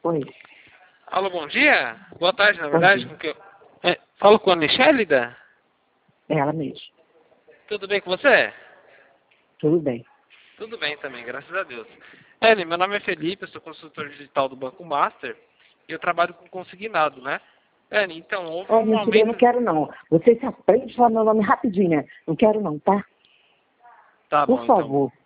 Oi. Alô, bom dia? Boa tarde, na Bom verdade. dia. Com que falo com a Michélida? É ela mesmo. Tudo bem com você? Tudo bem. Tudo bem também, graças a Deus. Ellen, meu nome é Felipe, eu sou consultor digital do Banco Master e eu trabalho com consignado, né? Ellen, então, houve Ó, um minha filha, eu não aumento... quero não. Você se aprende a falar meu nome rapidinho, né? Não quero não, tá? Tá Por bom, então. favor.